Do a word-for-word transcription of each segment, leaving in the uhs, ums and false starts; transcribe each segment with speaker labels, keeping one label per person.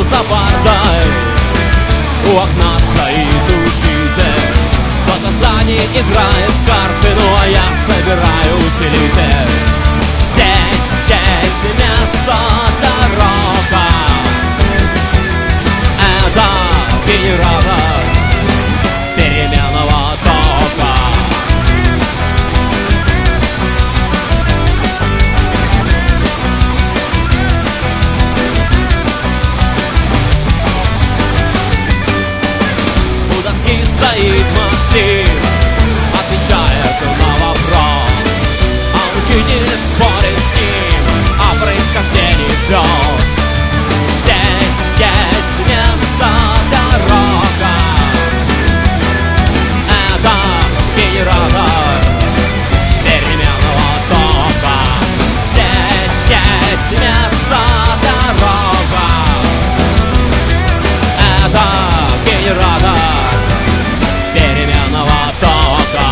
Speaker 1: за партой, у окна стоит учитель. Кто-то сзади играет в карты, ну а я собираю усилитель. Здесь, здесь место дорога. Это генератор переменного тока. У доски стоит Максим, отвечает на вопрос, а учитель спорит с ним о происхождении звезд. Здесь есть место дорога. Это генератор переменного тока. Здесь есть место дорога. Это генератор переменного тока.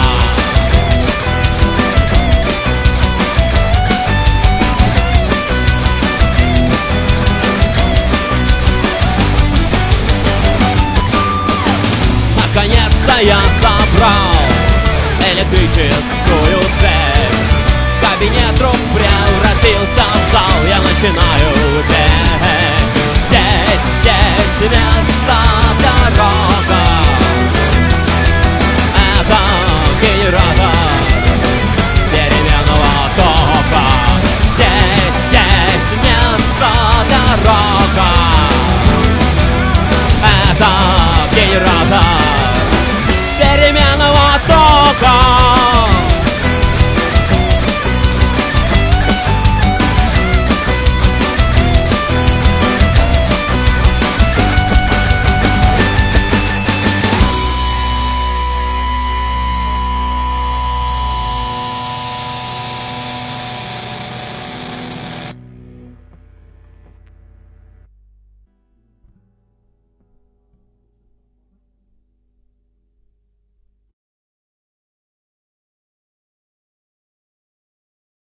Speaker 1: Наконец-то я забрал электрическую цепь. Кабинет вдруг превратился в зал. Я начинаю петь. Здесь, здесь место дорога. Это генератор переменного тока. Здесь, здесь место дорога. Это генератор